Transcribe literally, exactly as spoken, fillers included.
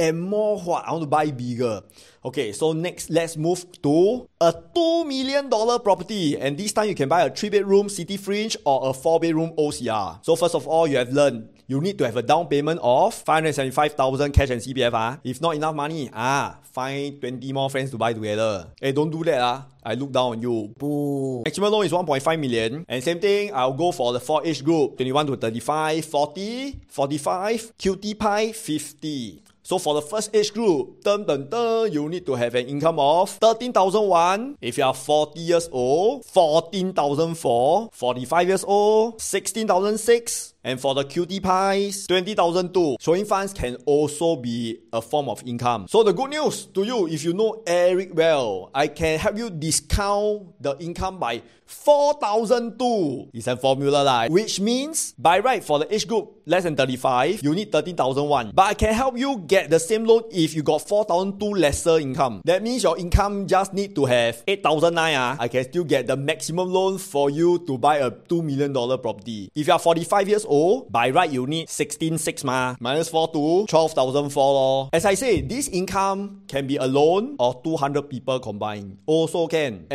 am more what? I want to buy bigger. Okay, so next let's move to a two million dollar property, and this time you can buy a three bedroom city fringe or a four bedroom O C R. So first of all, you have learned you need to have a down payment of five hundred seventy-five thousand cash and C P F. Ah. If not enough money, ah, find twenty more friends to buy together. Hey, don't do that. Ah. I look down on you. Boo. Maximum loan is one point five million. And same thing, I'll go for the four age group. twenty-one to thirty-five, forty, forty-five, cutie pie, fifty. So for the first age group, dun, dun, dun, you need to have an income of thirteen thousand one. If you are forty years old, fourteen thousand four. forty-five years old, sixteen thousand six. And for the cutie pies, twenty thousand two. Showing funds can also be a form of income. So the good news to you, if you know Eric well, I can help you discount the income by four thousand two. It's a formula lah. Which means, by right, for the age group less than thirty-five, you need thirteen thousand one. But I can help you get the same loan if you got four thousand two lesser income. That means your income just need to have eight thousand nine. Ah. I can still get the maximum loan for you to buy a two million dollar property. If you are forty-five years old, by right you need sixteen six ma. Minus four to twelve thousand four lor. As I say, this income can be a loan or two hundred people combined. Also can.